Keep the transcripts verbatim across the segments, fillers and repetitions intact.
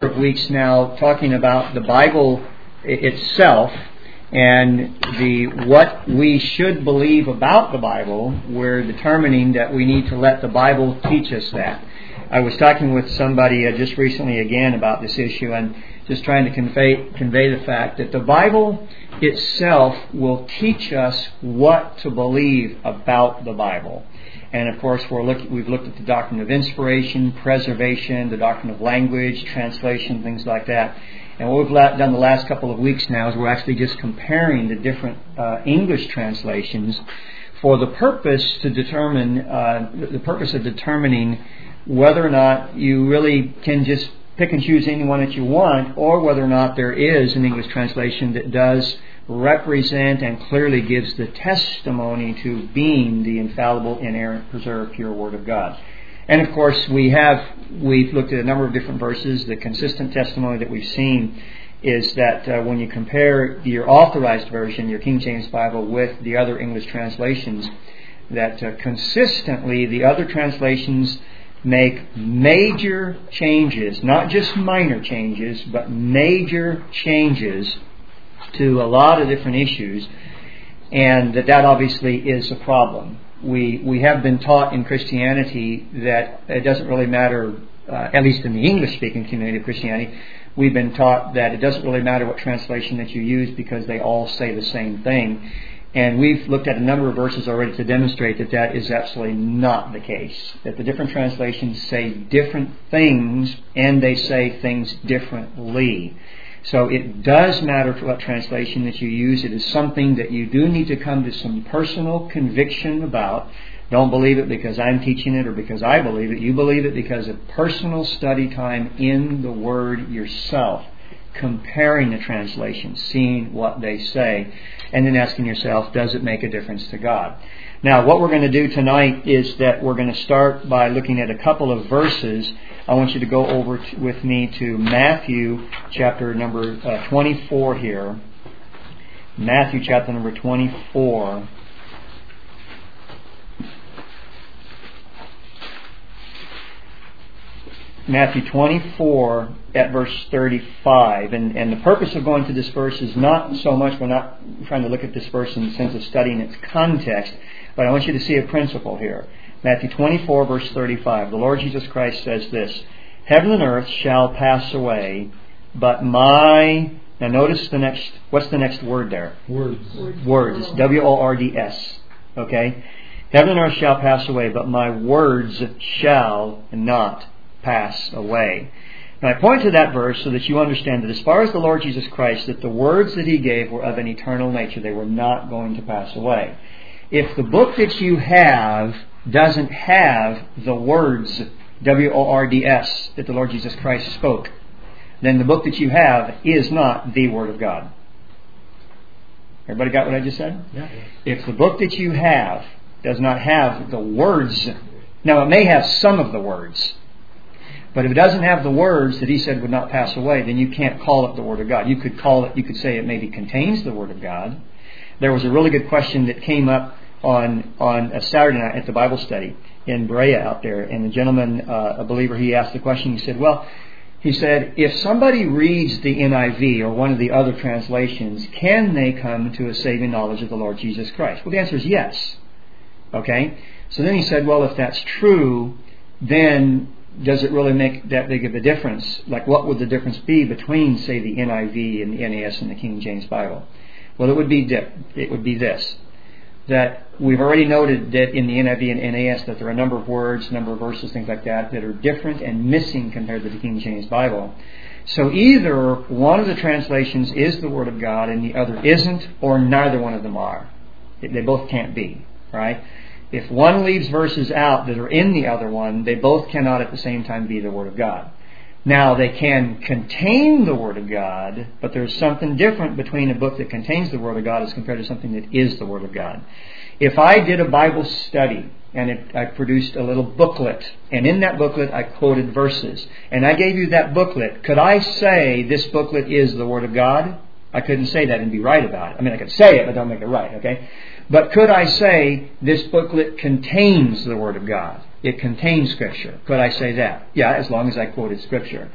Weeks now talking about the Bible itself and the what we should believe about the Bible. We're determining that we need to let the Bible teach us that. I was talking with somebody uh, just recently again about this issue and just trying to convey convey the fact that the Bible itself will teach us what to believe about the Bible. And of course, we're look, we've looked at the doctrine of inspiration, preservation, the doctrine of language, translation, things like that. And what we've done the last couple of weeks now is we're actually just comparing the different uh, English translations for the purpose to determine uh, the purpose of determining whether or not you really can just pick and choose any one that you want, or whether or not there is an English translation that does represent and clearly gives the testimony to being the infallible, inerrant, preserved, pure Word of God. And of course, we have we've looked at a number of different verses. The consistent testimony that we've seen is that uh, when you compare your authorized version, your King James Bible, with the other English translations, that uh, consistently the other translations make major changes, not just minor changes, but major changes to a lot of different issues, and that that obviously is a problem. We we have been taught in Christianity that it doesn't really matter, uh, at least in the English-speaking community of Christianity, we've been taught that it doesn't really matter what translation that you use because they all say the same thing. And we've looked at a number of verses already to demonstrate that that is absolutely not the case. That the different translations say different things, and they say things differently. So it does matter what translation that you use. It is something that you do need to come to some personal conviction about. Don't believe it because I'm teaching it or because I believe it. You believe it because of personal study time in the Word yourself, comparing the translations, seeing what they say, and then asking yourself, does it make a difference to God? Now, what we're going to do tonight is that we're going to start by looking at a couple of verses. I want you to go over to, with me to Matthew chapter number uh, twenty-four here. Matthew chapter number twenty-four. Matthew twenty-four at verse thirty-five. And, and the purpose of going to this verse is not so much, we're not trying to look at this verse in the sense of studying its context, but I want you to see a principle here. Matthew twenty-four, verse thirty-five. The Lord Jesus Christ says this: Heaven and earth shall pass away, but my... Now notice the next... What's the next word there? Words. Words. W O R D S. Okay? Heaven and earth shall pass away, but my words shall not pass away. Now I point to that verse so that you understand that as far as the Lord Jesus Christ, that the words that He gave were of an eternal nature. They were not going to pass away. If the book that you have doesn't have the words, W O R D S, that the Lord Jesus Christ spoke, then the book that you have is not the Word of God. Everybody got what I just said? Yeah. If the book that you have does not have the words, now it may have some of the words, but if it doesn't have the words that He said would not pass away, then you can't call it the Word of God. You could call it, you could say it maybe contains the Word of God. There was a really good question that came up on on a Saturday night at the Bible study in Berea out there, and the gentleman, uh, a believer, he asked the question. He said, well, he said, if somebody reads the N I V or one of the other translations, can they come to a saving knowledge of the Lord Jesus Christ? Well, the answer is yes. Okay? So then he said, well, if that's true, then does it really make that big of a difference? Like, what would the difference be between, say, the N I V and the N A S and the King James Bible? Well, it would be di- it would be this: that we've already noted that in the N I V and N A S that there are a number of words, a number of verses, things like that, that are different and missing compared to the King James Bible. So either one of the translations is the Word of God and the other isn't, or neither one of them are. They both can't be, right? If one leaves verses out that are in the other one, they both cannot at the same time be the Word of God. Now, they can contain the Word of God, but there's something different between a book that contains the Word of God as compared to something that is the Word of God. If I did a Bible study and it, I produced a little booklet, and in that booklet I quoted verses, and I gave you that booklet, could I say this booklet is the Word of God? I couldn't say that and be right about it. I mean, I could say it, but don't make it right, okay? But could I say this booklet contains the Word of God? It contains Scripture. Could I say that? Yeah, as long as I quoted Scripture.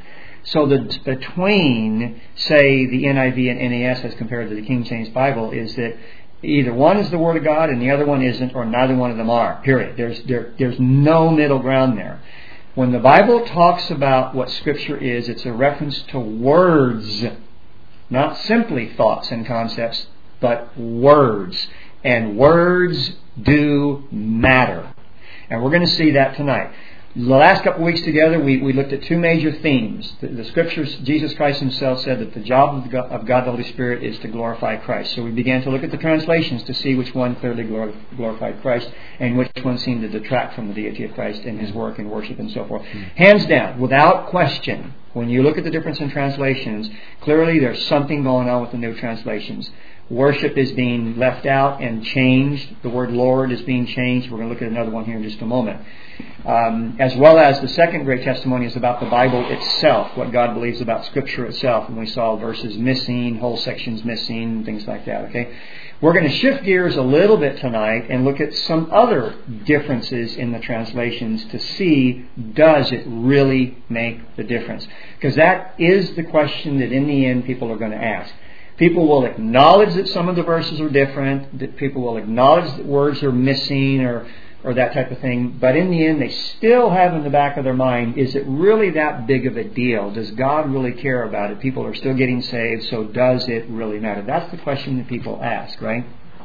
So the between, say, the N I V and N A S as compared to the King James Bible is that either one is the Word of God and the other one isn't, or neither one of them are. Period. There's there, there's no middle ground there. When the Bible talks about what Scripture is, it's a reference to words, not simply thoughts and concepts, but words. And words do matter. And we're going to see that tonight. The last couple of weeks together, we, we looked at two major themes. The, the Scriptures, Jesus Christ Himself said that the job of God, of God the Holy Spirit is to glorify Christ. So we began to look at the translations to see which one clearly glorified Christ and which one seemed to detract from the deity of Christ and His work and worship and so forth. Mm-hmm. Hands down, without question, when you look at the difference in translations, clearly there's something going on with the new translations. Worship is being left out and changed. The word Lord is being changed. We're going to look at another one here in just a moment. Um, as well as the second great testimony is about the Bible itself, what God believes about Scripture itself. And we saw verses missing, whole sections missing, things like that. Okay, we're going to shift gears a little bit tonight and look at some other differences in the translations to see, does it really make the difference? Because that is the question that in the end people are going to ask. People will acknowledge that some of the verses are different, that people will acknowledge that words are missing or, or that type of thing, but in the end they still have in the back of their mind, is it really that big of a deal? Does God really care about it? People are still getting saved, so does it really matter? That's the question that people ask, right?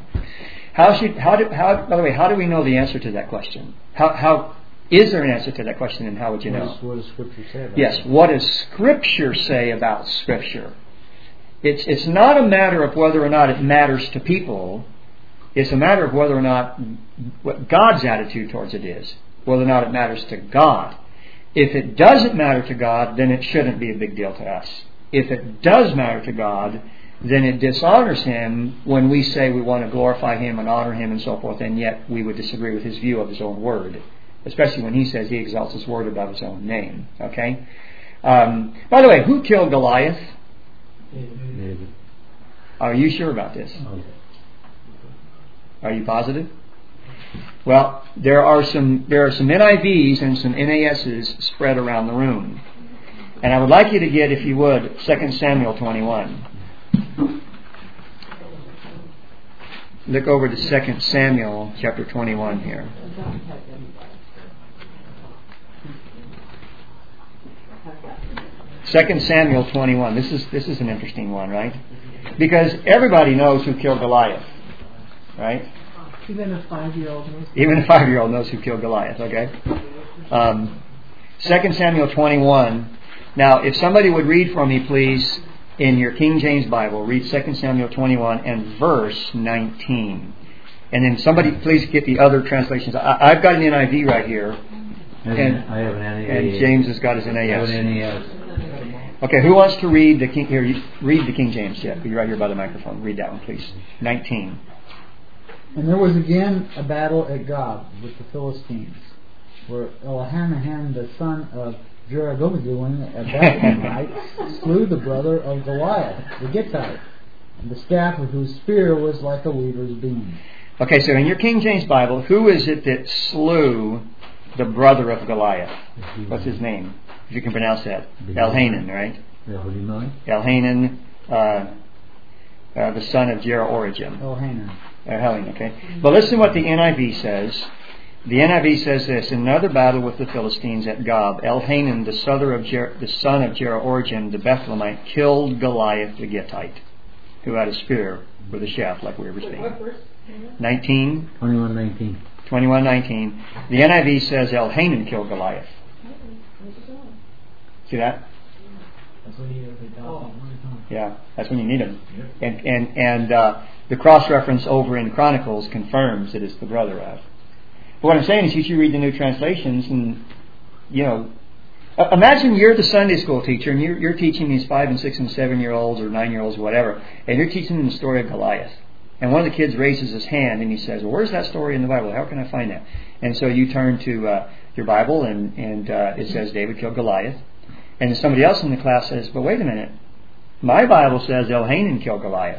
How should, how do, how, by the way, how do we know the answer to that question? How, how, is there an answer to that question, and how would you know? What does Scripture say about yes, it? What does Scripture say about Scripture? It's it's not a matter of whether or not it matters to people. It's a matter of whether or not what God's attitude towards it is. Whether or not it matters to God. If it doesn't matter to God, then it shouldn't be a big deal to us. If it does matter to God, then it dishonors Him when we say we want to glorify Him and honor Him and so forth, and yet we would disagree with His view of His own Word. Especially when He says He exalts His Word above His own name. Okay? Um, by the way, who killed Goliath? David. Are you sure about this? Okay. Are you positive? Well, there are some there are some N I Vs and some N A Ss spread around the room. And I would like you to get, if you would, Second Samuel twenty-one. Look over to Second Samuel chapter twenty-one here. Second Samuel twenty-one. This is this is an interesting one, right? Because everybody knows who killed Goliath, right? Even a five-year-old knows. Even a five-year-old knows who killed Goliath. Okay. Um, Second Samuel twenty-one. Now, if somebody would read for me, please, in your King James Bible, read Second Samuel twenty-one and verse nineteen. And then somebody please get the other translations. I, I've got an N I V right here. And I have an N A S. And James has got his N A S. I have an N A S. Okay, who wants to read the King? Here, read the King James. Yeah, you're right here by the microphone. Read that one, please. nineteen. And there was again a battle at Gob with the Philistines, where Elhanan, the son of Jeroboam, a Bethlehemite, slew the brother of Goliath, the Gittite, and the staff of whose spear was like a weaver's beam. Okay, so in your King James Bible, who is it that slew the brother of Goliath? What's his name? If you can pronounce that. Elhanan, right? Elhanan, uh, uh, the son of Jeroboam. Elhanan. Elhanan, okay. But listen to what the N I V says. The N I V says this: in another battle with the Philistines at Gob, Elhanan, the son of, Jer- the son of Jeroboam, the Bethlehemite, killed Goliath the Gittite, who had a spear with a shaft, like we were saying. nineteen. twenty-one nineteen. twenty-one nineteen. The N I V says Elhanan killed Goliath. See that? That's when you oh. Yeah, that's when you need him. And and and uh, the cross reference over in Chronicles confirms that it's the brother of. But what I'm saying is, you should read the new translations, and you know, uh, imagine you're the Sunday school teacher, and you're, you're teaching these five and six and seven year olds or nine year olds or whatever, and you're teaching them the story of Goliath. And one of the kids raises his hand and he says, "Well, where's that story in the Bible? How can I find that?" And so you turn to uh, your Bible, and and uh, it says David killed Goliath. And then somebody else in the class says, "But wait a minute, my Bible says Elhanan killed Goliath."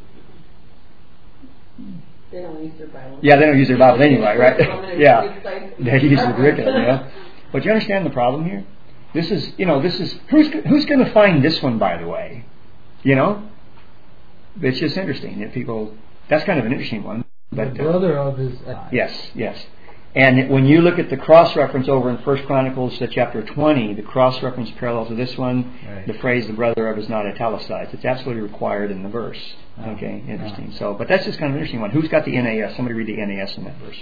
They don't use their Bible. Yeah, they don't use their Bible anyway, right? Yeah, they use the curriculum. Yeah, but you understand the problem here? This is, you know, this is, who's, who's going to find this one, by the way? You know? It's just interesting that people, that's kind of an interesting one. But, the brother of his eye. Yes, yes. And when you look at the cross-reference over in First Chronicles uh, chapter twenty, the cross-reference parallel to this one, Right. the phrase "the brother of" is not italicized. It's absolutely required in the verse. Oh. Okay, interesting. So, but that's just kind of an interesting one. Who's got the N A S? Somebody read the N A S in that verse.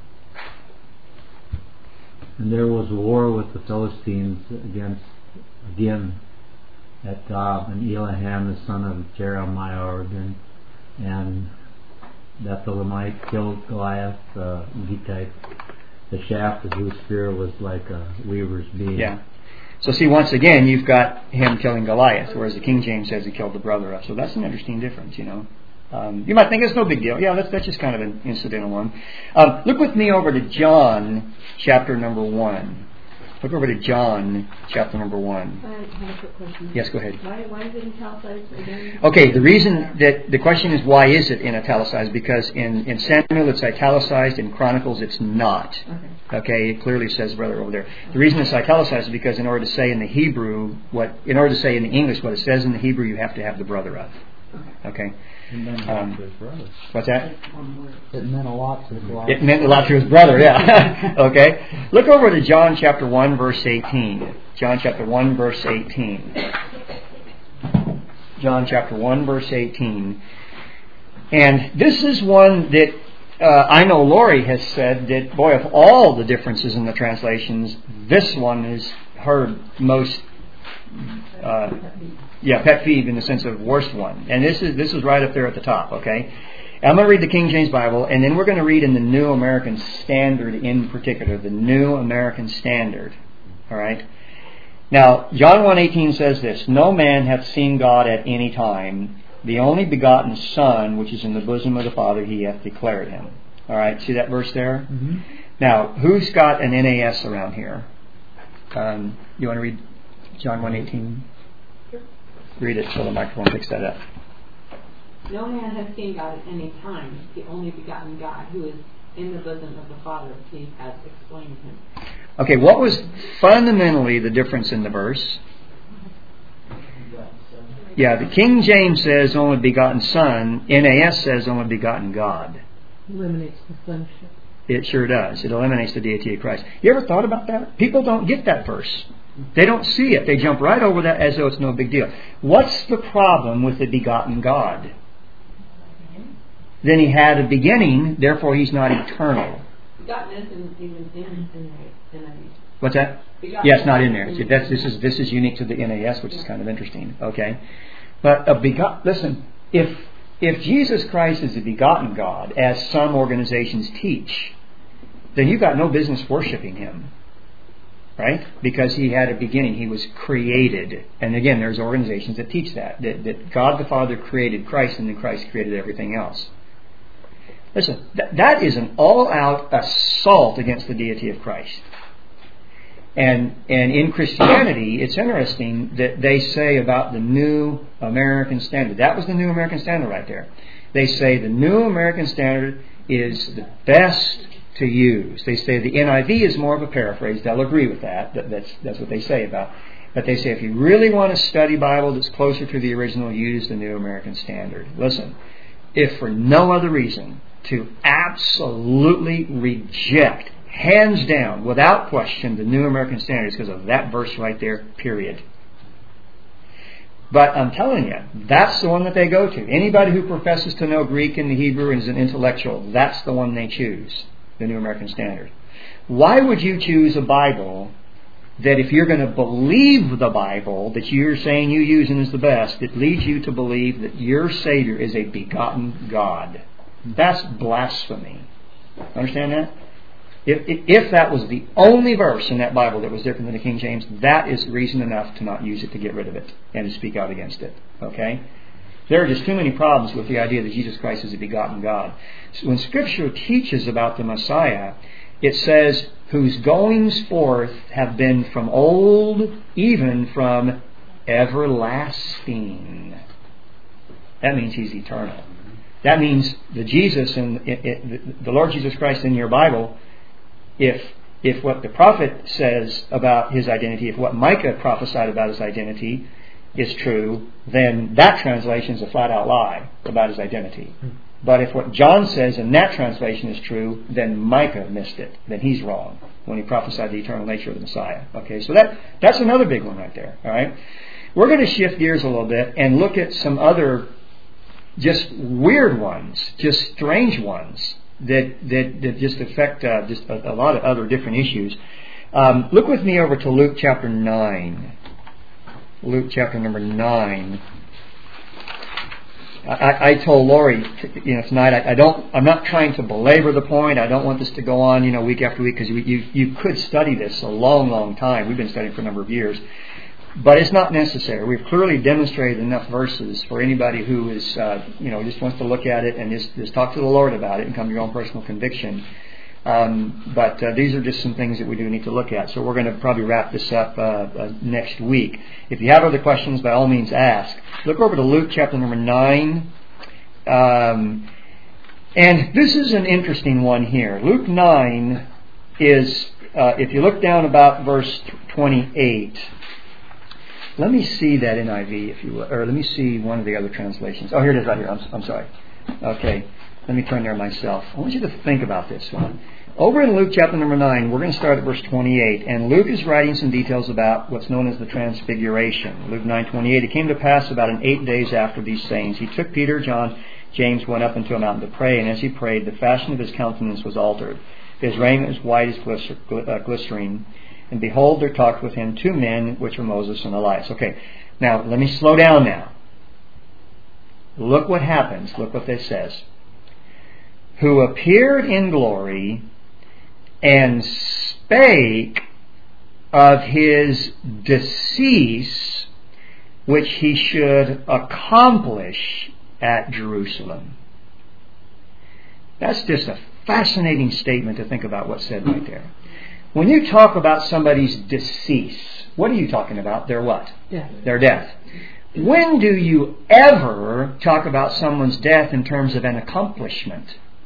And there was war with the Philistines against, again, at Gob, and Eliham, the son of Jeremiah, and Bethlehemite killed Goliath, uh, Gittite, the shaft of whose spear was like a weaver's beam. Yeah. So see, once again, you've got him killing Goliath, whereas the King James says he killed the brother of. So that's an interesting difference, you know. Um, you might think it's no big deal. Yeah, that's, that's just kind of an incidental one. Um, look with me over to John chapter number one. Look over to John chapter number one. I have a quick question. Yes, go ahead. Why, why is it italicized again? Okay, the reason that the question is why is it in italicized? Because in, in Samuel it's italicized, in Chronicles it's not. Okay. Okay, it clearly says brother over there. The reason it's italicized is because in order to say in the Hebrew what, in order to say in the English what it says in the Hebrew, you have to have the brother of. Okay. It meant a lot Um, to his brother. What's that? It meant a lot to Goliath. It meant a lot to his brother, yeah. Okay. Look over to John chapter one, verse eighteen. John chapter one, verse eighteen. John chapter one, verse eighteen. And this is one that uh, I know Lori has said that, boy, of all the differences in the translations, this one is her most uh, yeah, pet peeve in the sense of worst one. And this is this is right up there at the top, okay? I'm going to read the King James Bible, and then we're going to read in the New American Standard in particular, the New American Standard. All right? Now, John one eighteen says this, "No man hath seen God at any time. The only begotten Son, which is in the bosom of the Father, he hath declared him." All right? See that verse there? Mm-hmm. Now, who's got an N A S around here? Um, you want to read John one eighteen? Read it so the microphone picks that up. No man has seen God at any time. The only begotten God, who is in the bosom of the Father, he has explained him. Okay, what was fundamentally the difference in the verse? Yeah, the King James says only begotten Son. N A S says only begotten God. Eliminates the sonship. It sure does. It eliminates the deity of Christ. You ever thought about that? People don't get that verse. They don't see it. They jump right over that as though it's no big deal. What's the problem with the begotten God? Then he had a beginning, therefore he's not eternal. Begotten isn't even in N A S. What's that? Begotten. Yeah, it's not in there. See, that's, this is this is unique to the N A S, which is kind of interesting. Okay, but a begot. Listen, if if Jesus Christ is a begotten God, as some organizations teach, then you've got no business worshiping him, right? Because he had a beginning. He was created, and again, there's organizations that teach that that, that God the Father created Christ, and then Christ created everything else. Listen, that, that is an all-out assault against the deity of Christ. And and in Christianity, it's interesting that they say about the New American Standard. That was the New American Standard right there. They say the New American Standard is the best to use. They say the N I V is more of a paraphrase. They'll agree with that. that that's, that's what they say about it. But they say if you really want to study Bible that's closer to the original, use the New American Standard. Listen, if for no other reason, to absolutely reject, hands down, without question, the New American Standard is because of that verse right there, period. But I'm telling you, that's the one that they go to. Anybody who professes to know Greek and the Hebrew and is an intellectual, that's the one they choose, the New American Standard. Why would you choose a Bible that if you're going to believe the Bible that you're saying you use and is the best, it leads you to believe that your Savior is a begotten God? That's blasphemy. Understand that? If, if, if that was the only verse in that Bible that was different than the King James, that is reason enough to not use it, to get rid of it, and to speak out against it. Okay? There are just too many problems with the idea that Jesus Christ is a begotten God. So when Scripture teaches about the Messiah, it says, whose goings forth have been from old, even from everlasting. That means he's eternal. That means the Jesus and the Lord Jesus Christ in your Bible, if if what the prophet says about his identity, if what Micah prophesied about his identity is true, then that translation is a flat-out lie about his identity. But if what John says in that translation is true, then Micah missed it. Then he's wrong when he prophesied the eternal nature of the Messiah. Okay, so that that's another big one right there. All right, we're going to shift gears a little bit and look at some other just weird ones, just strange ones that that, that just affect uh, just a, a lot of other different issues. Um, look with me over to Luke chapter nine. Luke chapter number nine. I, I told Lori, you know, tonight. I, I don't. I'm not trying to belabor the point. I don't want this to go on, you know, week after week, because you, you you could study this a long, long time. We've been studying for a number of years, but it's not necessary. We've clearly demonstrated enough verses for anybody who is, uh, you know, just wants to look at it and just, just talk to the Lord about it and come to your own personal conviction. Um, but uh, these are just some things that we do need to look at. So we're going to probably wrap this up uh, uh, next week. If you have other questions, by all means ask. Look over to Luke chapter number nine. Um, and this is an interesting one here. Luke nine is, uh, if you look down about verse twenty-eight, let me see that N I V, if you will, or let me see one of the other translations. Oh, here it is right here. I'm, I'm sorry. Okay. Let me turn there myself. I want you to think about this one. Over in Luke chapter number nine, we're going to start at verse twenty-eight. And Luke is writing some details about what's known as the Transfiguration. Luke nine twenty-eight. It came to pass about an eight days after these sayings, he took Peter, John, James, went up into a mountain to pray. And as he prayed, the fashion of his countenance was altered. His raiment was white as glycer- uh, glycerine. And behold, there talked with him two men, which were Moses and Elias. Okay, now let me slow down now. Look what happens. Look what this says. Who appeared in glory and spake of his decease, which he should accomplish at Jerusalem. That's just a fascinating statement to think about what's said right there. When you talk about somebody's decease, what are you talking about? Their what? Death. Their death. When do you ever talk about someone's death in terms of an accomplishment?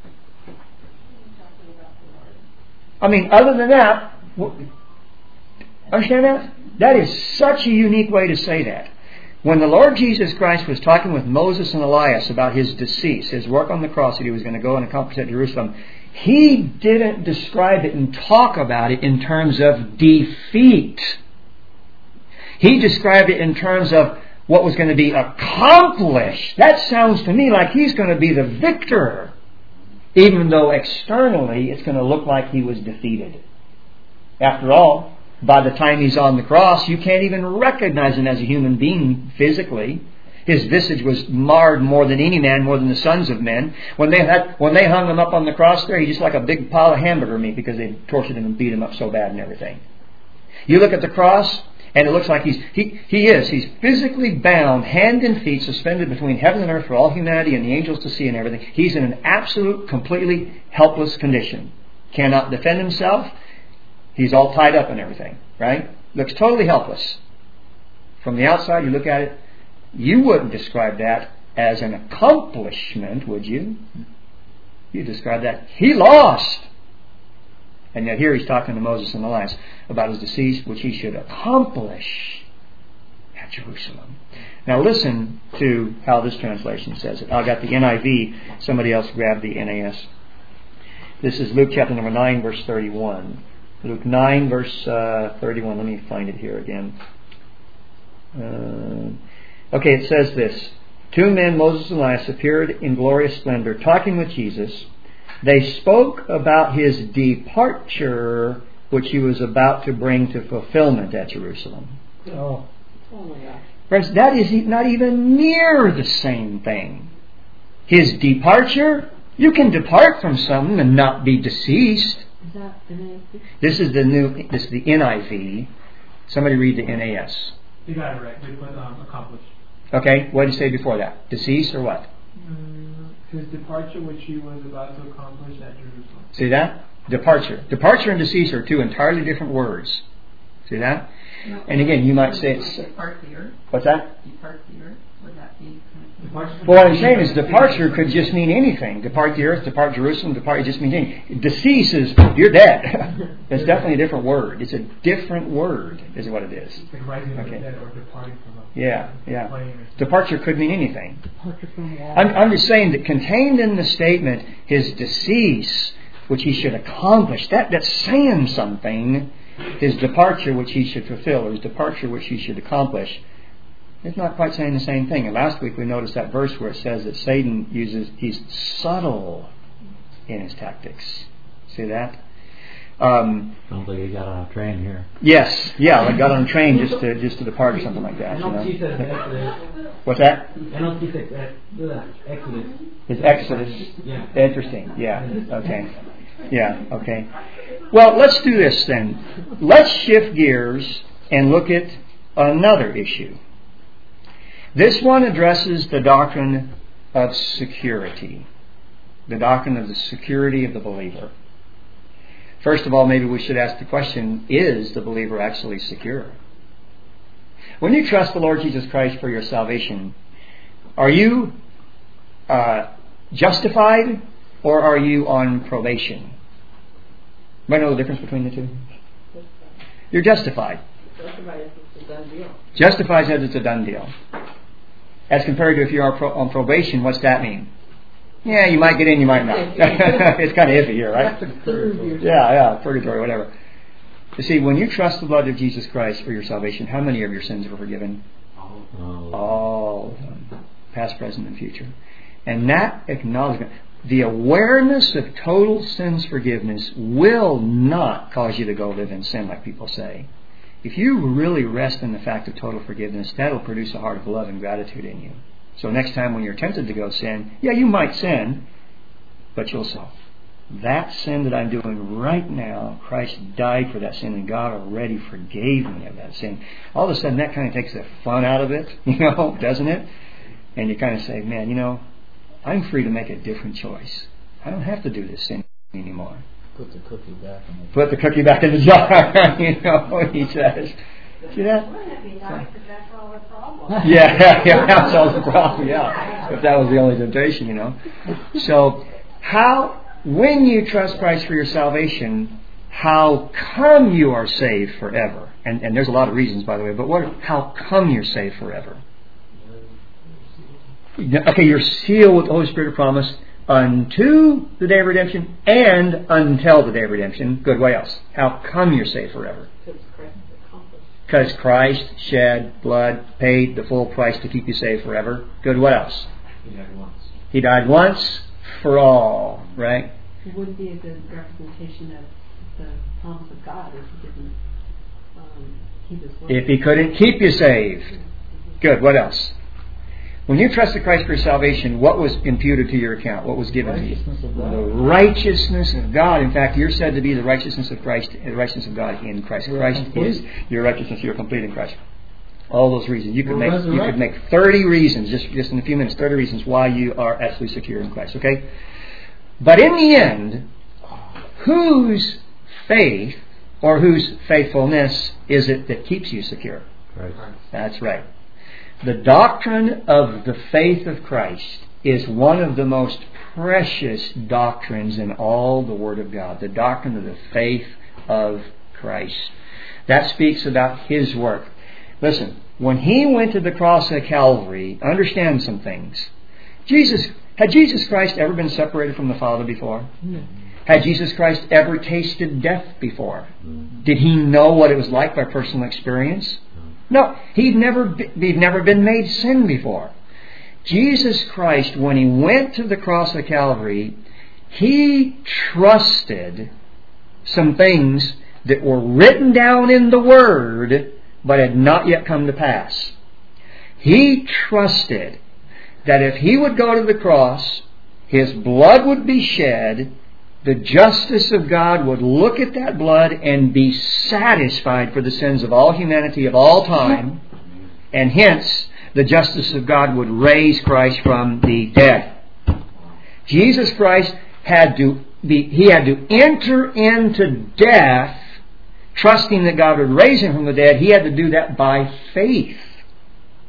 I mean, other than that, understand that? That is such a unique way to say that. When the Lord Jesus Christ was talking with Moses and Elias about his decease, his work on the cross that he was going to go and accomplish at Jerusalem, he didn't describe it and talk about it in terms of defeat. He described it in terms of what was going to be accomplished. That sounds to me like he's going to be the victor, even though externally it's going to look like he was defeated. After all, by the time he's on the cross, you can't even recognize him as a human being physically. His visage was marred more than any man, more than the sons of men. When they had, when they hung him up on the cross there, he's just like a big pile of hamburger meat because they tortured him and beat him up so bad and everything. You look at the cross, and it looks like he's he, he is. He's physically bound, hand and feet, suspended between heaven and earth for all humanity and the angels to see and everything. He's in an absolute, completely helpless condition. Cannot defend himself. He's all tied up and everything, right? Looks totally helpless. From the outside, you look at it, you wouldn't describe that as an accomplishment, would you? You describe that, he lost. And yet here he's talking to Moses and Elias about his decease, which he should accomplish at Jerusalem. Now listen to how this translation says it. I got the N I V. Somebody else grabbed the N A S. This is Luke chapter number nine, verse thirty-one. Luke nine, verse uh, thirty-one. Let me find it here again. Uh, okay, it says this. Two men, Moses and Elias, appeared in glorious splendor, talking with Jesus. They spoke about his departure, which he was about to bring to fulfillment at Jerusalem. Oh. Oh my gosh. Friends, that is not even near the same thing. His departure, you can depart from something and not be deceased. Is that the name? This is the new. This is the N I V. Somebody read the N A S. You got it right. They put um, accomplished. Okay, what did he say before that? Deceased or what? Mm, his departure, which he was about to accomplish at Jerusalem. See that? Departure. Departure and decease are two entirely different words. See that? No, and again, you might say it's... Depart the earth. What's that? Depart the earth. Would that be... Well, what I'm saying is departure could just mean anything. Depart the earth, depart Jerusalem, depart, it just means anything. Decease is, you're dead. It's definitely a different word. It's a different word, is what it is. It's like rising Okay. from the dead or departing from a Yeah, yeah. plane or something. Departure could mean anything. Departure from law. I'm, I'm just saying that contained in the statement, his decease, which he should accomplish, that, that's saying something. His departure, which he should fulfill, or his departure, which he should accomplish, it's not quite saying the same thing. And last week we noticed that verse where it says that Satan uses, he's subtle in his tactics. See that? Um, Sounds like he got on a train here. yes, yeah, like got on a train just to just to depart or something like that. You know? What's that? I don't think that that the Exodus. His Exodus. Yeah. Interesting. Yeah. Okay. Yeah. Okay. Well, let's do this then. Let's shift gears and look at another issue. This one addresses the doctrine of security. The doctrine of the security of the believer. First of all, maybe we should ask the question, is the believer actually secure? When you trust the Lord Jesus Christ for your salvation, are you uh, justified or are you on probation? Do you know the difference between the two? You're justified. Justified is a done deal. Justified says it's a done deal. As compared to if you are pro- on probation, what's that mean? Yeah, you might get in, you might not. It's kind of iffy here, right? Yeah, yeah, purgatory, whatever. You see, when you trust the blood of Jesus Christ for your salvation, how many of your sins are forgiven? Oh. All of them. Past, present, and future. And that acknowledgement, the awareness of total sins forgiveness will not cause you to go live in sin like people say. If you really rest in the fact of total forgiveness, that'll produce a heart of love and gratitude in you. So next time when you're tempted to go sin, yeah, you might sin, but you'll say, that sin that I'm doing right now, Christ died for that sin and God already forgave me of that sin. All of a sudden that kind of takes the fun out of it, you know, doesn't it? And you kind of say, man, you know, I'm free to make a different choice. I don't have to do this sin anymore. Put the cookie back in the Put the cookie back in the jar, you know, he says. See that? Wouldn't it be nice if that's all the problem? Yeah, yeah, that's all the problem, yeah. If that was the only temptation, you know. So, how, when you trust Christ for your salvation, how come you are saved forever? And, and there's a lot of reasons, by the way, but what? How come you're saved forever? Okay, you're sealed with the Holy Spirit of promise unto the day of redemption and until the day of redemption. Good, what else? How come you're saved forever? Because Christ is accomplished. Because Christ shed blood, paid the full price to keep you saved forever. Good, what else? He died once. He died once for all, right? It wouldn't be a good representation of the promise of God if he didn't um, keep his word. If he couldn't keep you saved. Good, what else? When you trusted Christ for your salvation, what was imputed to your account? What was given to you? The righteousness of God. In fact, you're said to be the righteousness of Christ, the righteousness of God in Christ. Christ is your righteousness. You're complete in Christ. All those reasons. You could make you could make thirty reasons, just, just in a few minutes, thirty reasons why you are absolutely secure in Christ. Okay? But in the end, whose faith or whose faithfulness is it that keeps you secure? Right. That's right. The doctrine of the faith of Christ is one of the most precious doctrines in all the Word of God. The doctrine of the faith of Christ. That speaks about His work. Listen, when He went to the cross at Calvary, understand some things. Jesus, had Jesus Christ ever been separated from the Father before? No. Had Jesus Christ ever tasted death before? Did He know what it was like by personal experience? No, he'd never, he'd never been made sin before. Jesus Christ, when He went to the cross of Calvary, He trusted some things that were written down in the Word, but had not yet come to pass. He trusted that if He would go to the cross, His blood would be shed, the justice of God would look at that blood and be satisfied for the sins of all humanity of all time, and hence the justice of God would raise Christ from the dead. Jesus Christ had to be, He had to enter into death, trusting that God would raise Him from the dead. He had to do that by faith.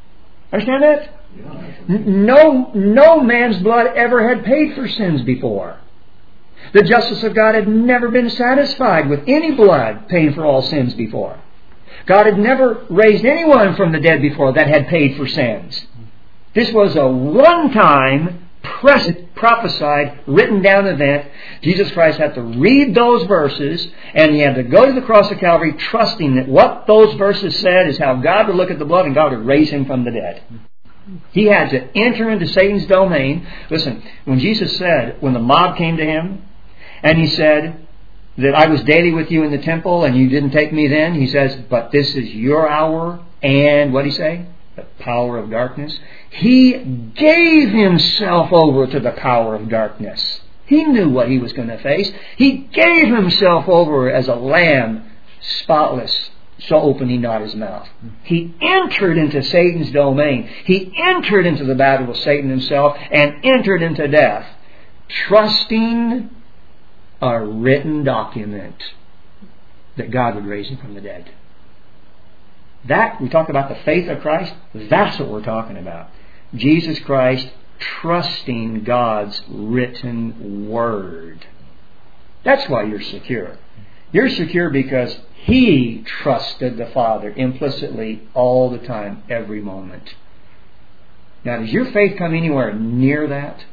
Understand that? No, no man's blood ever had paid for sins before. The justice of God had never been satisfied with any blood paying for all sins before. God had never raised anyone from the dead before that had paid for sins. This was a one-time, prophesied, written down event. Jesus Christ had to read those verses, and he had to go to the cross of Calvary trusting that what those verses said is how God would look at the blood and God would raise him from the dead. He had to enter into Satan's domain. Listen, when Jesus said, when the mob came to him, and he said that I was daily with you in the temple and you didn't take me then, he says, but this is your hour, and what did he say? The power of darkness. He gave himself over to the power of darkness. He knew what he was going to face. He gave himself over as a lamb, spotless, so open he not his mouth. He entered into Satan's domain. He entered into the battle with Satan himself and entered into death, trusting a written document that God would raise him from the dead. That, we talk about the faith of Christ, that's what we're talking about. Jesus Christ trusting God's written word. That's why you're secure. You're secure because He trusted the Father implicitly all the time, every moment. Now, does your faith come anywhere near that?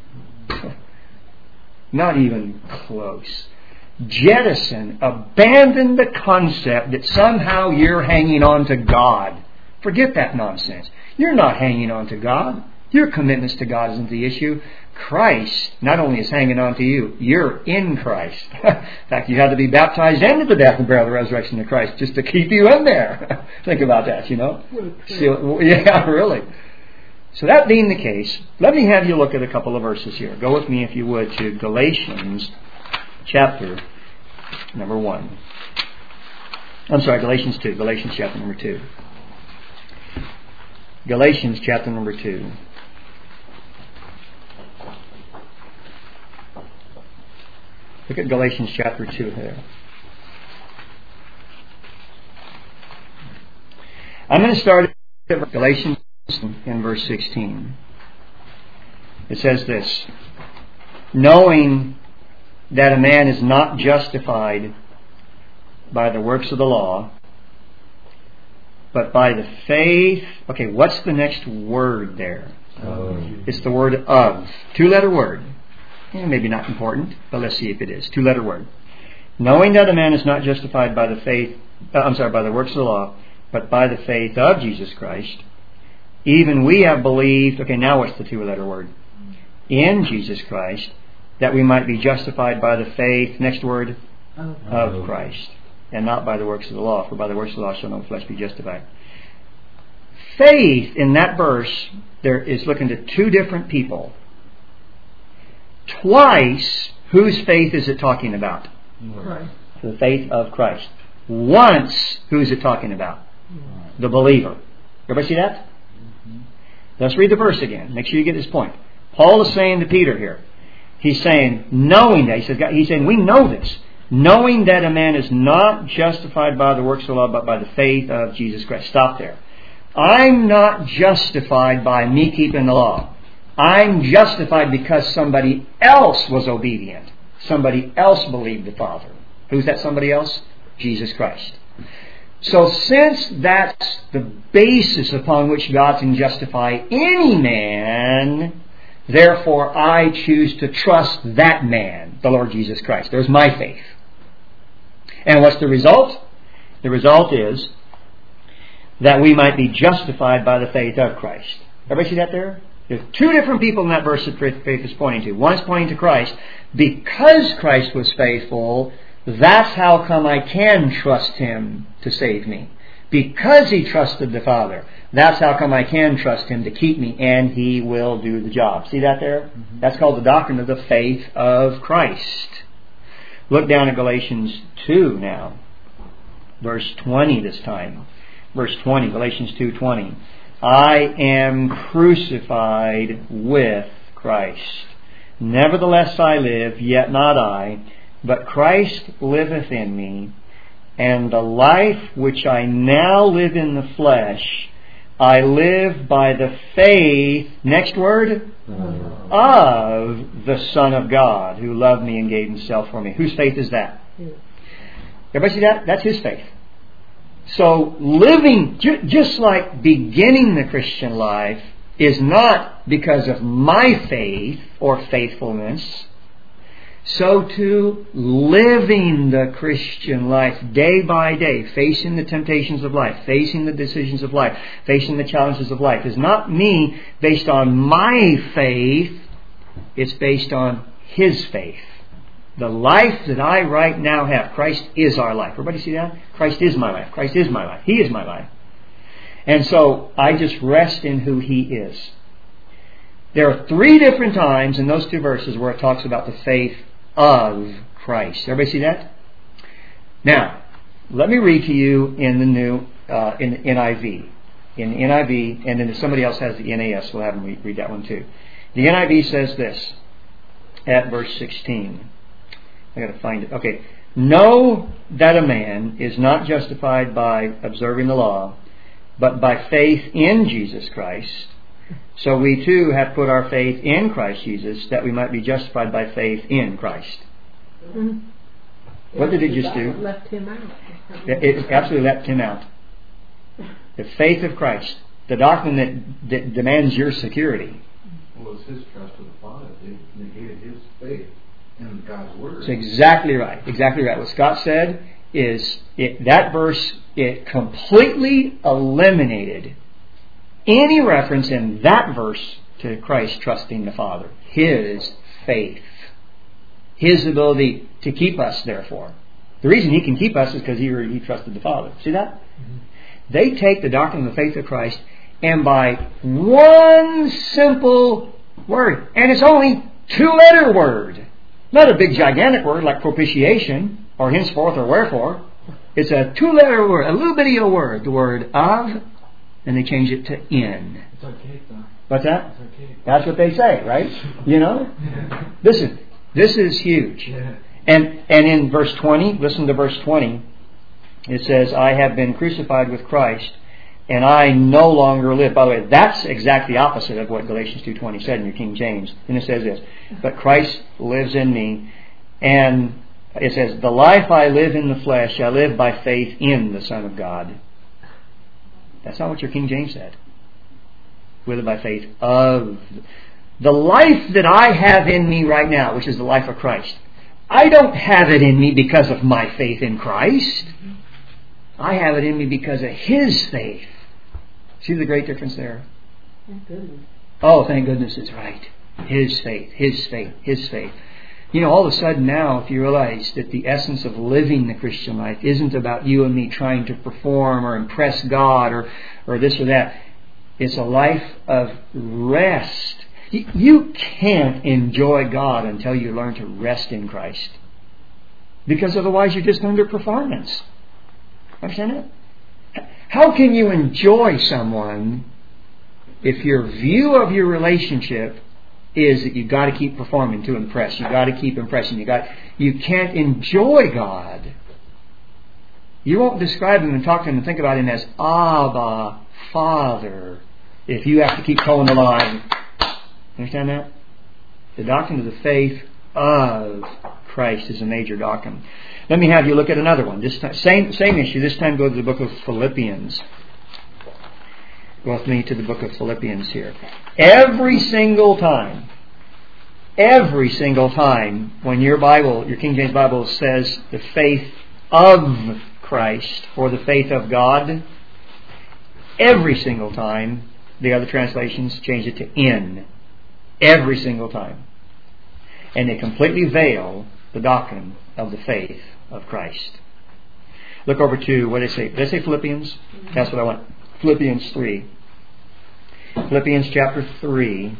Not even close. Jettison, abandon the concept that somehow you're hanging on to God. Forget that nonsense. You're not hanging on to God. Your commitments to God isn't the issue. Christ not only is hanging on to you, you're in Christ. In fact, you had to be baptized into the death and burial and resurrection of Christ just to keep you in there. Think about that, you know. So, yeah, really. So that being the case, let me have you look at a couple of verses here. Go with me, if you would, to Galatians chapter number one. I'm sorry, Galatians two. Galatians chapter number two. Galatians chapter number two. Look at Galatians chapter two here. I'm going to start at Galatians in verse sixteen. It says this: knowing that a man is not justified by the works of the law, but by the faith. Okay, what's the next word there? Oh. It's the word of. Two-letter word. Eh, maybe not important, but let's see if it is. Two-letter word. Knowing that a man is not justified by the faith, uh, I'm sorry, by the works of the law, but by the faith of Jesus Christ, even we have believed, okay, now what's the two-letter word? In Jesus Christ, that we might be justified by the faith, next word, oh. of Christ, and not by the works of the law, for by the works of the law shall no flesh be justified. Faith in that verse, there is looking to two different people. Twice, whose faith is it talking about? Christ. The faith of Christ. Once, who's it talking about? The believer. Everybody see that? Mm-hmm. Let's read the verse again. Make sure you get this point. Paul is saying to Peter here, he's saying, knowing that, he says, he's saying, we know this, knowing that a man is not justified by the works of the law, but by the faith of Jesus Christ. Stop there. I'm not justified by me keeping the law. I'm justified because somebody else was obedient. Somebody else believed the Father. Who's that somebody else? Jesus Christ. So since that's the basis upon which God can justify any man, therefore I choose to trust that man, the Lord Jesus Christ. There's my faith. And what's the result? The result is that we might be justified by the faith of Christ. Everybody see that there? There's two different people in that verse that faith is pointing to. One's pointing to Christ. Because Christ was faithful, that's how come I can trust Him to save me. Because He trusted the Father, that's how come I can trust Him to keep me, and He will do the job. See that there? Mm-hmm. That's called the doctrine of the faith of Christ. Look down at Galatians two now. Verse twenty this time. Verse twenty, Galatians two twenty. I am crucified with Christ. Nevertheless I live, yet not I, but Christ liveth in me. And the life which I now live in the flesh, I live by the faith, next word, of the Son of God, who loved me and gave Himself for me. Whose faith is that? Everybody see that? That's His faith. So living, ju- just like beginning the Christian life, is not because of my faith or faithfulness, so too living the Christian life day by day, facing the temptations of life, facing the decisions of life, facing the challenges of life, is not me based on my faith, it's based on His faith. The life that I right now have, Christ is our life. Everybody see that? Christ is my life. Christ is my life. He is my life. And so I just rest in who He is. There are three different times in those two verses where it talks about the faith of Christ. Everybody see that? Now, let me read to you in the new uh, in the N I V. In the N I V, and then if somebody else has the N A S, we'll have them read, read that one too. The N I V says this at verse sixteen. I got to find it. Okay. Know that a man is not justified by observing the law, but by faith in Jesus Christ. So we too have put our faith in Christ Jesus, that we might be justified by faith in Christ. Mm-hmm. What did it just do? Left Him out. It, it absolutely left Him out. The faith of Christ, the doctrine that, that demands your security. Well, it's His trust of the Father. They negated His faith in God's Word. That's exactly right. Exactly right. What Scott said is it, that verse, it completely eliminated any reference in that verse to Christ trusting the Father. His faith. His ability to keep us, therefore. The reason He can keep us is because He, he trusted the Father. See that? Mm-hmm. They take the doctrine of the faith of Christ, and by one simple word, and it's only two-letter word, not a big gigantic word like propitiation, or henceforth, or wherefore. It's a two-letter word, a little bitty word, the word of, and they change it to in. It's archaic, though. What's that? It's archaic. That's what they say, right? You know? Listen, this is huge. Yeah. And and in verse twenty, listen to verse twenty. It says, I have been crucified with Christ, and I no longer live. By the way, that's exactly opposite of what Galatians two twenty said in your King James. And it says this, but Christ lives in me, and it says, the life I live in the flesh, I live by faith in the Son of God. That's not what your King James said. We live by faith of the life that I have in me right now, which is the life of Christ. I don't have it in me because of my faith in Christ. I have it in me because of His faith. See the great difference there? Thank goodness. Oh, thank goodness it's right. His faith, His faith, His faith. You know, all of a sudden now, if you realize that the essence of living the Christian life isn't about you and me trying to perform or impress God or, or this or that. It's a life of rest. You, you can't enjoy God until you learn to rest in Christ. Because otherwise you're just under performance. Understand that? How can you enjoy someone if your view of your relationship is that you've got to keep performing to impress? You've got to keep impressing. You got. You can't enjoy God. You won't describe Him and talk to Him and think about Him as Abba, Father, if you have to keep towing the line. Understand that? The doctrine of the faith of Christ is a major doctrine. Let me have you look at another one. This time, same same issue. This time go to the book of Philippians. Go with me to the book of Philippians here. Every single time, every single time when your Bible, your King James Bible says the faith of Christ or the faith of God, every single time the other translations change it to in. Every single time. And they completely veil the doctrine of the faith of Christ. Look over to, what did they say? Did they say Philippians? That's what I want. Philippians three. Philippians chapter three.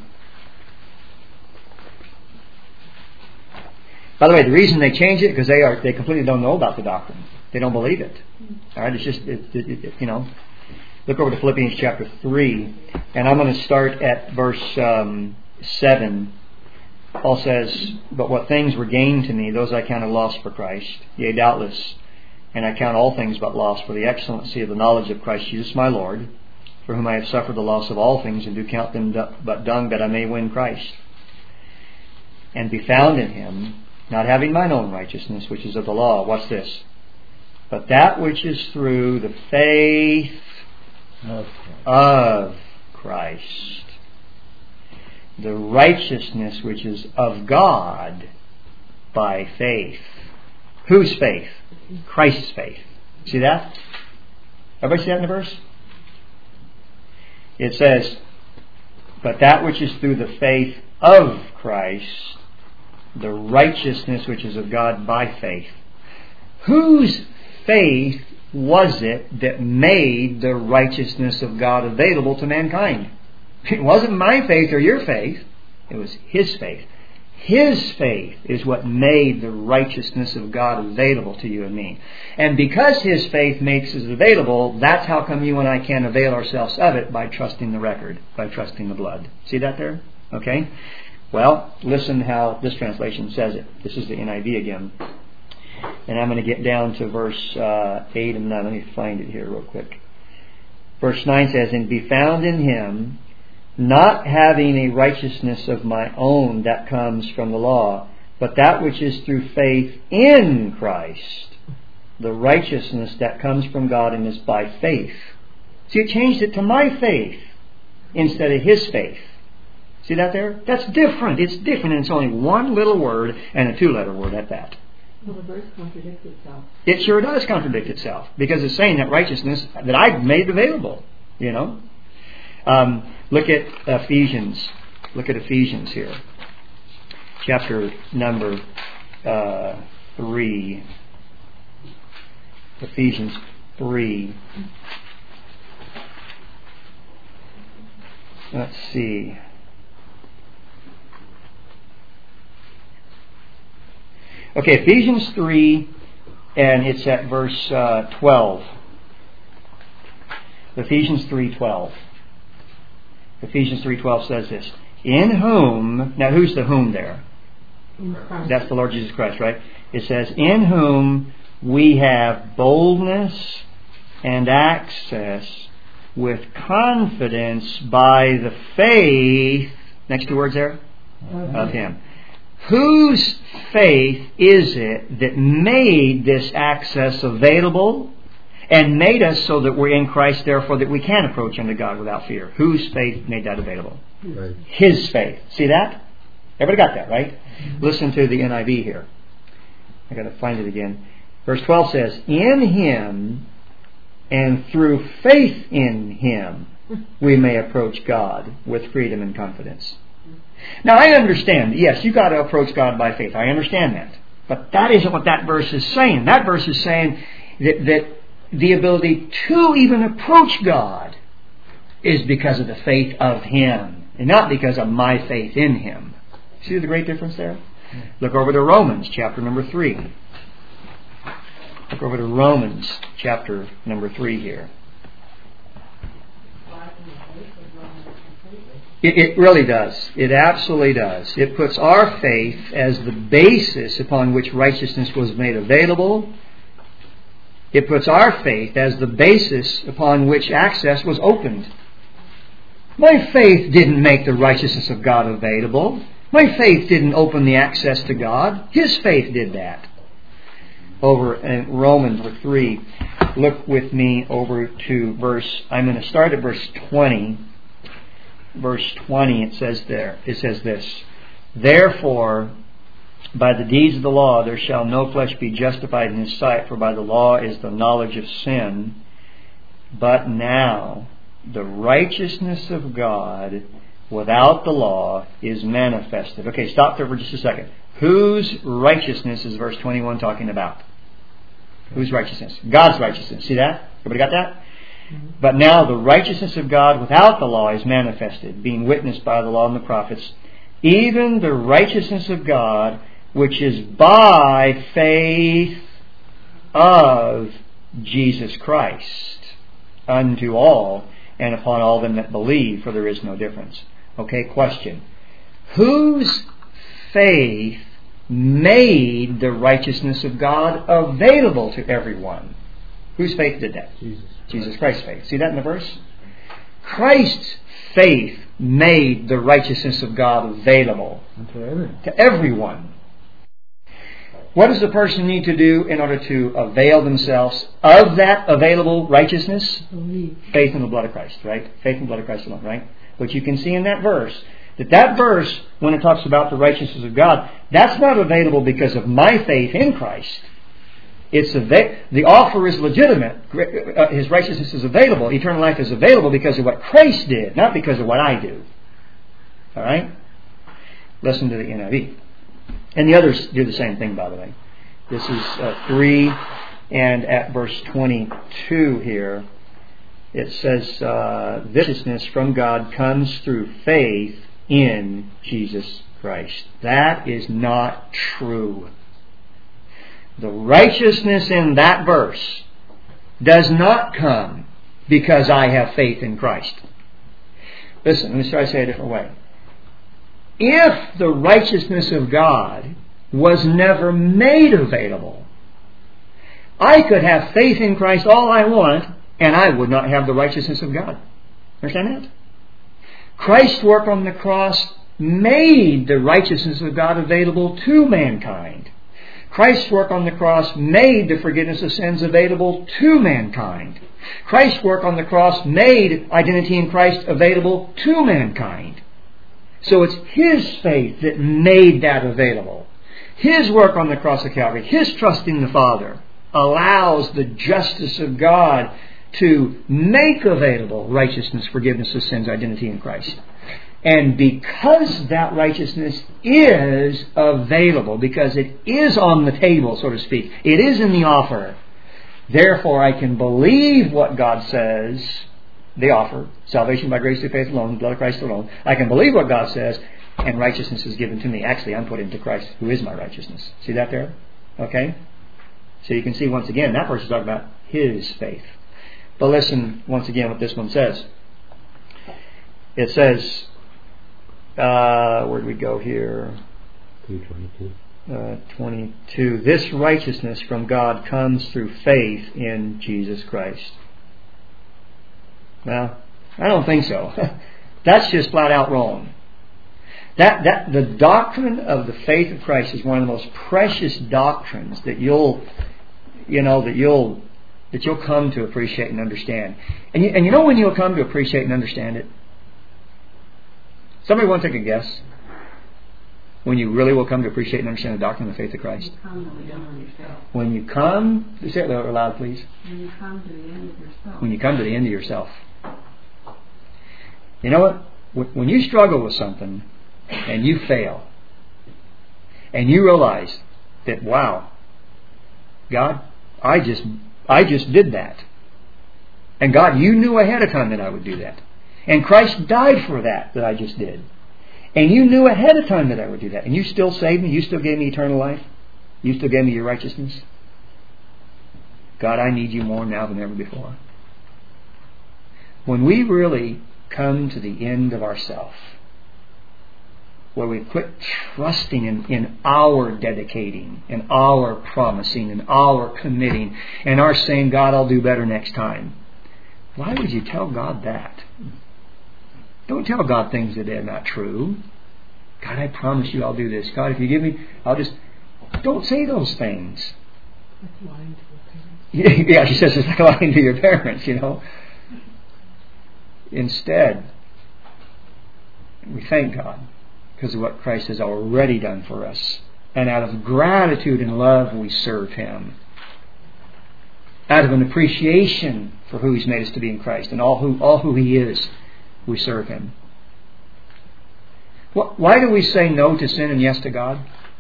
By the way, the reason they change it because they are they completely don't know about the doctrine. They don't believe it. All right, it's just it, it, it, you know. Look over to Philippians chapter three, and I'm going to start at verse um, seven. Paul says, "But what things were gained to me, those I counted loss for Christ. Yea, doubtless, and I count all things but loss for the excellency of the knowledge of Christ Jesus my Lord, for whom I have suffered the loss of all things, and do count them but dung, that I may win Christ, and be found in Him, not having mine own righteousness, which is of the law. What's this? But that which is through the faith Okay. of Christ, the righteousness which is of God by faith. Whose faith? Christ's faith. See that? Everybody see that in the verse? It says, but that which is through the faith of Christ, the righteousness which is of God by faith. Whose faith was it that made the righteousness of God available to mankind? It wasn't my faith or your faith. It was His faith. His faith is what made the righteousness of God available to you and me. And because His faith makes it available, that's how come you and I can avail ourselves of it, by trusting the record, by trusting the blood. See that there? Okay? Well, listen how this translation says it. This is the N I V again. And I'm going to get down to verse uh, eight and nine. Let me find it here real quick. Verse nine says, and be found in Him, not having a righteousness of my own that comes from the law, but that which is through faith in Christ, the righteousness that comes from God and is by faith. See, it changed it to my faith instead of His faith. See that there? That's different. It's different, and it's only one little word, and a two-letter word at that. Well, the verse contradicts itself. It sure does contradict itself, because it's saying that righteousness that I've made available, you know. Um, look at Ephesians. Look at Ephesians here. Chapter number uh, three. Ephesians three. Let's see. Okay, Ephesians three, and it's at verse uh, twelve. Ephesians three twelve. Ephesians three twelve says this: in whom, now who's the whom there? In Christ. That's the Lord Jesus Christ, right? It says, in whom we have boldness and access with confidence by the faith, next two words there, Mm-hmm. of Him. Whose faith is it that made this access available and made us so that we're in Christ, therefore that we can approach unto God without fear? Whose faith made that available? Right. His faith. See that? Everybody got that, right? Mm-hmm. Listen to the N I V here. I got to find it again. Verse twelve says, in Him and through faith in Him we may approach God with freedom and confidence. Now I understand, yes, you've got to approach God by faith. I understand that. But that isn't what that verse is saying. That verse is saying that, that the ability to even approach God is because of the faith of Him, and not because of my faith in Him. See the great difference there? Look over to Romans chapter number three. Look over to Romans chapter number three here. It, it really does. It absolutely does. It puts our faith as the basis upon which righteousness was made available. It puts our faith as the basis upon which access was opened. My faith didn't make the righteousness of God available. My faith didn't open the access to God. His faith did that. Over in Romans three, look with me over to verse, I'm going to start at verse twenty. Verse twenty, it says there, it says this: therefore, by the deeds of the law there shall no flesh be justified in His sight, for by the law is the knowledge of sin. But now the righteousness of God without the law is manifested. Okay, stop there for just a second. Whose righteousness is verse twenty-one talking about? Whose righteousness? God's righteousness. See that? Everybody got that? But now the righteousness of God without the law is manifested, being witnessed by the law and the prophets, even the righteousness of God, which is by faith of Jesus Christ, unto all, and upon all them that believe, for there is no difference. Okay, question. Whose faith made the righteousness of God available to everyone? Whose faith did that? Jesus. Jesus Christ's faith. See that in the verse? Christ's faith made the righteousness of God available To everyone. to everyone. What does a person need to do in order to avail themselves of that available righteousness? Believe. Faith in the blood of Christ, right? Faith in the blood of Christ alone, right? But you can see in that verse that that verse, when it talks about the righteousness of God, that's not available because of my faith in Christ. It's ava- the offer is legitimate. His righteousness is available. Eternal life is available because of what Christ did, not because of what I do. All right? Listen to the N I V. And the others do the same thing, by the way. This is uh, three, and at verse twenty-two here, it says, uh, "This righteousness from God comes through faith in Jesus Christ." That is not true. The righteousness in that verse does not come because I have faith in Christ. Listen, let me try to say it a different way. If the righteousness of God was never made available, I could have faith in Christ all I want, and I would not have the righteousness of God. Understand that? Christ's work on the cross made the righteousness of God available to mankind. Christ's work on the cross made the forgiveness of sins available to mankind. Christ's work on the cross made identity in Christ available to mankind. So it's His faith that made that available. His work on the cross of Calvary, His trust in the Father, allows the justice of God to make available righteousness, forgiveness of sins, identity in Christ. And because that righteousness is available, because it is on the table, so to speak, it is in the offer, therefore I can believe what God says, the offer, salvation by grace through faith alone, blood of Christ alone. I can believe what God says, and righteousness is given to me. Actually, I'm put into Christ, who is my righteousness. See that there? Okay? So you can see once again, that verse is talking about His faith. But listen once again what this one says. It says, uh, where do we go here? two twenty-two. Uh, twenty-two. This righteousness from God comes through faith in Jesus Christ. Well, I don't think so. That's just flat out wrong. That that the doctrine of the faith of Christ is one of the most precious doctrines that you'll, you know, that you'll that you'll come to appreciate and understand. And you, and you know when you'll come to appreciate and understand it? Somebody want to take a guess? When you really will come to appreciate and understand the doctrine of the faith of Christ? When you come, say it aloud, please. When you come to the end of yourself. When you come to the end of yourself. You know what? When you struggle with something and you fail, and you realize that, wow, God, I just I just did that. And God, you knew ahead of time that I would do that. And Christ died for that that I just did. And you knew ahead of time that I would do that. And you still saved me. You still gave me eternal life. You still gave me your righteousness. God, I need you more now than ever before. When we really come to the end of ourself, where we quit trusting in, in our dedicating, in our promising, in our committing, and our saying, God, I'll do better next time. Why would you tell God that? Don't tell God things that are not true. God, I promise you I'll do this. God, if you give me, I'll just... Don't say those things. That's lying to your parents. Yeah, she says it's like lying to your parents, you know. Instead, we thank God because of what Christ has already done for us. And out of gratitude and love, we serve Him. Out of an appreciation for who He's made us to be in Christ and all who, all who He is, we serve Him. Why do we say no to sin and yes to God?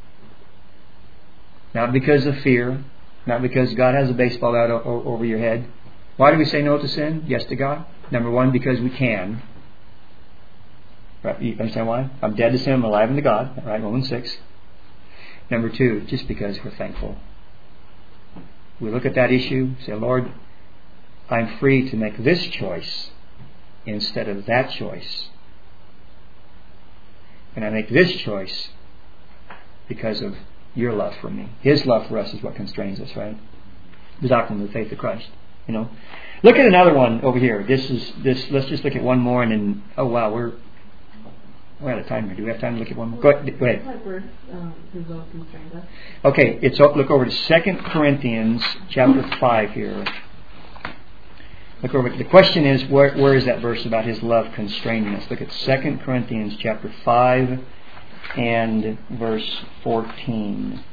Not because of fear. Not because God has a baseball bat o- over your head. Why do we say no to sin? Yes to God? Number one, because we can. Right? You understand why? I'm dead to sin, I'm alive unto God. Right? Romans six. Number two, just because we're thankful. We look at that issue, say, Lord, I'm free to make this choice instead of that choice. And I make this choice because of your love for me. His love for us is what constrains us, right? The doctrine of the faith of Christ. You know, look at another one over here. This is this. Let's just look at one more, and then oh wow, we're we're out of time here. Do we have time to look at one more? Go ahead. Go ahead. Like we're, um, who's all constrained us. Okay, it's look over to Second Corinthians chapter five here. Look over. The question is, where where is that verse about His love constraining us? Look at Second Corinthians chapter five and verse fourteen.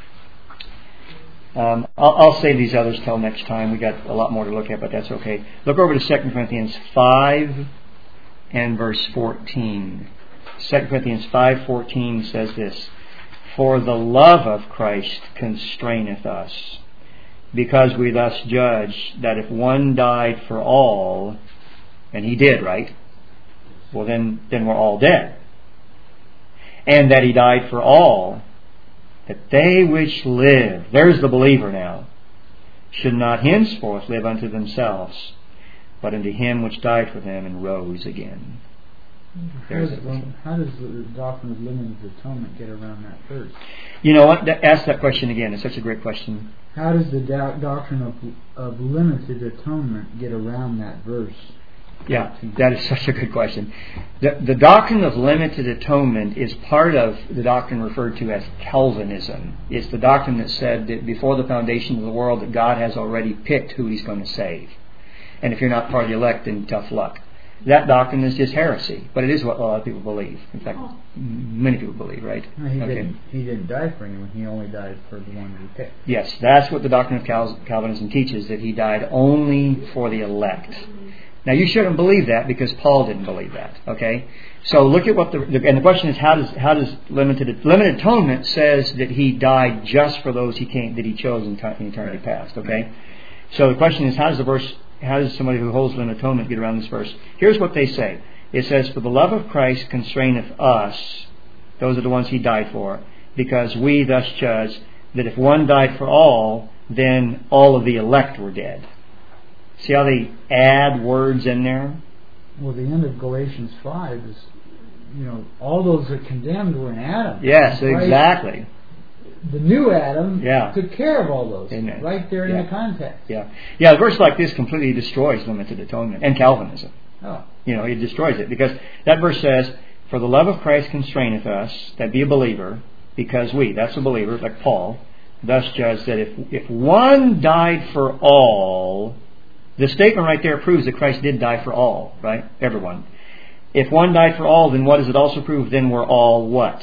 Um, I'll, I'll save these others till next time. We got a lot more to look at, but that's okay. Look over to Second Corinthians five and verse fourteen. Second Corinthians five fourteen says this: "For the love of Christ constraineth us, because we thus judge that if one died for all," and He did, right? Well, then, then we're all dead. "And that He died for all, that they which live," there's the believer now, "should not henceforth live unto themselves, but unto Him which died for them and rose again." How does, how does the doctrine of limited atonement get around that verse? You know what? Ask that question again. It's such a great question. How does the do- doctrine of of limited atonement get around that verse? Yeah, that is such a good question. The, the doctrine of limited atonement is part of the doctrine referred to as Calvinism. It's the doctrine that said that before the foundation of the world that God has already picked who He's going to save. And if you're not part of the elect, then tough luck. That doctrine is just heresy, but it is what a lot of people believe. In fact, many people believe, right? No, he, okay. didn't, he didn't die for anyone. He only died for the one that He picked. Yes, that's what the doctrine of Cal- Calvinism teaches, that He died only for the elect. Now, you shouldn't believe that because Paul didn't believe that. Okay, so look at what the, the and the question is, how does how does limited limited atonement says that He died just for those He came that He chose in, in eternity past. Okay, so the question is, how does the verse how does somebody who holds limited atonement get around this verse? Here's what they say. It says, "For the love of Christ constraineth us," those are the ones He died for, "because we thus judge that if one died for all, then all of the elect were dead." See how they add words in there? Well, the end of Galatians five is, you know, all those that condemned were in Adam. Yes, right? exactly. The new Adam yeah. took care of all those. Amen. Right there yeah. in the context. Yeah, yeah. A verse like this completely destroys limited atonement and Calvinism. Oh. You know, it destroys it because that verse says, "For the love of Christ constraineth us," that be a believer, because we, that's a believer, like Paul, "thus judge that if if one died for all," the statement right there proves that Christ did die for all, right? Everyone. If one died for all, then what does it also prove? Then we're all what?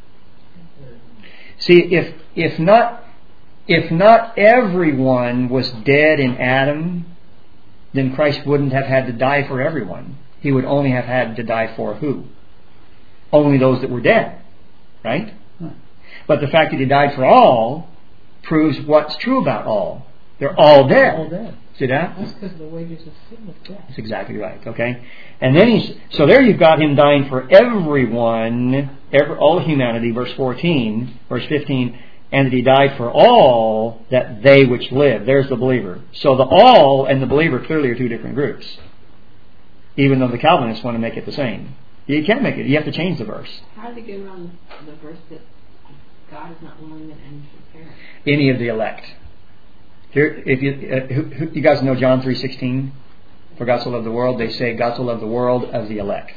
See, if if not if not everyone was dead in Adam, then Christ wouldn't have had to die for everyone. He would only have had to die for who? Only those that were dead, right? But the fact that He died for all proves what's true about all. They're all dead. All dead. See that? That's because the wages of sin is death. That's exactly right. Okay, and then he's so there. You've got Him dying for everyone, every, all humanity. Verse fourteen, verse fifteen, "And that He died for all, that they which live." There's the believer. So the all and the believer clearly are two different groups. Even though the Calvinists want to make it the same, you can't make it. You have to change the verse. How do they get around the verse that God is not willing that any should perish? Any of the elect. Here, if you uh, who, who, you guys know John three sixteen, "For God so loved the world," they say God so loved the world of the elect.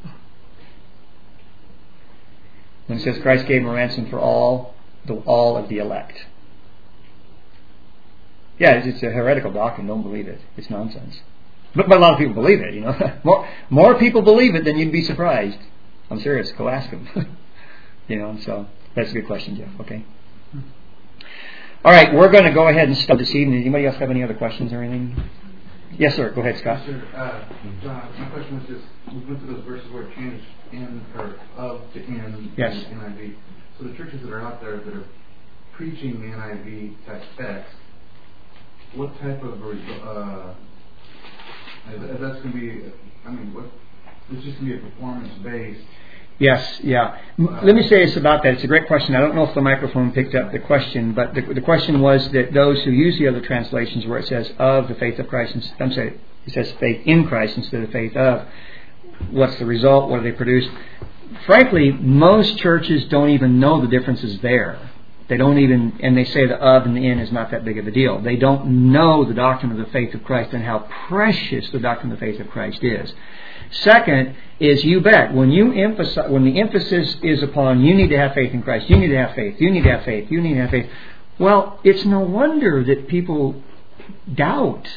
When it says Christ gave Him a ransom for all, the all of the elect. Yeah, it's, it's a heretical doctrine. Don't believe it. It's nonsense. But, but a lot of people believe it. You know, more more people believe it than you'd be surprised. I'm serious. Go ask them. You know, so that's a good question, Jeff. Okay. All right, we're going to go ahead and stop this evening. Anybody else have any other questions or anything? Yes, sir. Go ahead, Scott. Yes, sir. Uh, John, my question was just, we went through those verses where it changed in or of to in yes. in N I V. So the churches that are out there that are preaching the N I V type text, what type of uh, if that's going to be? I mean, what? It's just going to be a performance based. Yes, yeah. Let me say this about that. It's a great question. I don't know if the microphone picked up the question, but the, the question was that those who use the other translations where it says of the faith of Christ, I'm sorry, it says faith in Christ instead of faith of, what's the result? What do they produce? Frankly, most churches don't even know the difference is there. They don't even, and they say the of and the in is not that big of a deal. They don't know the doctrine of the faith of Christ and how precious the doctrine of the faith of Christ is. Second is, you bet, when you emphasize, when the emphasis is upon you need to have faith in Christ, you need to have faith, you need to have faith, you need to have faith. Well, it's no wonder that people doubt.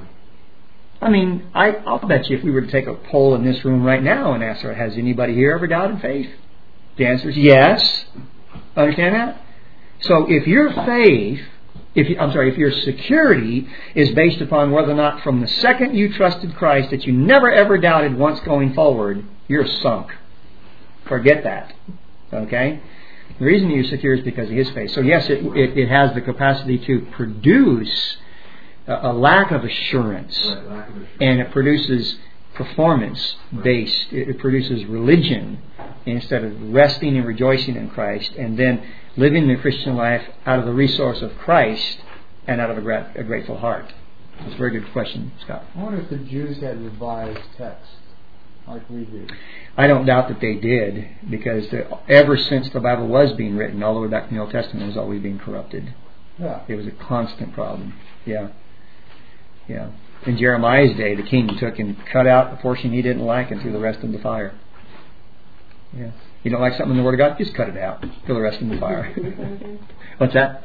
I mean, I, I'll bet you if we were to take a poll in this room right now and ask her, has anybody here ever doubted faith? The answer is yes. Understand that? So if your faith, if you, I'm sorry, if your security is based upon whether or not from the second you trusted Christ that you never ever doubted once going forward, you're sunk. Forget that. Okay? The reason you're secure is because of His faith. So yes, it, it, it has the capacity to produce a, a lack of assurance. Right, lack of assurance. And it produces performance-based. It, it produces religion instead of resting and rejoicing in Christ and then living the Christian life out of the resource of Christ and out of a, gra- a grateful heart. That's a very good question, Scott. I wonder if the Jews had revised text like we do. I don't doubt that they did, because the, ever since the Bible was being written, all the way back in the Old Testament, it was always being corrupted. Yeah. It was a constant problem. Yeah. Yeah. In Jeremiah's day, the king took and cut out the portion he didn't like and threw the rest in the fire. Yeah. You don't like something in the Word of God? Just cut it out. Throw the rest in the fire. What's that?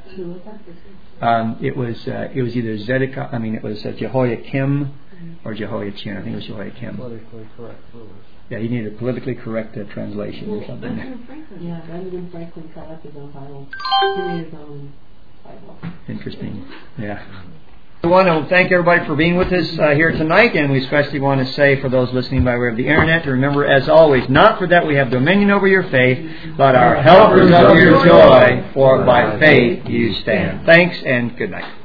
Um, it was uh, it was either Zedekiah. I mean, it was uh, Jehoiakim or Jehoiachin. I think it was Jehoiakim. Politically correct rulers. Yeah, he needed a politically correct uh, translation or something. Yeah, Benjamin Franklin cut up his own Bible. He made his own Bible. Interesting. Yeah. I want to thank everybody for being with us uh, here tonight, and we especially want to say for those listening by way of the internet to remember, as always, not for that we have dominion over your faith, but our helpers of your joy, for by faith you stand. Thanks and good night.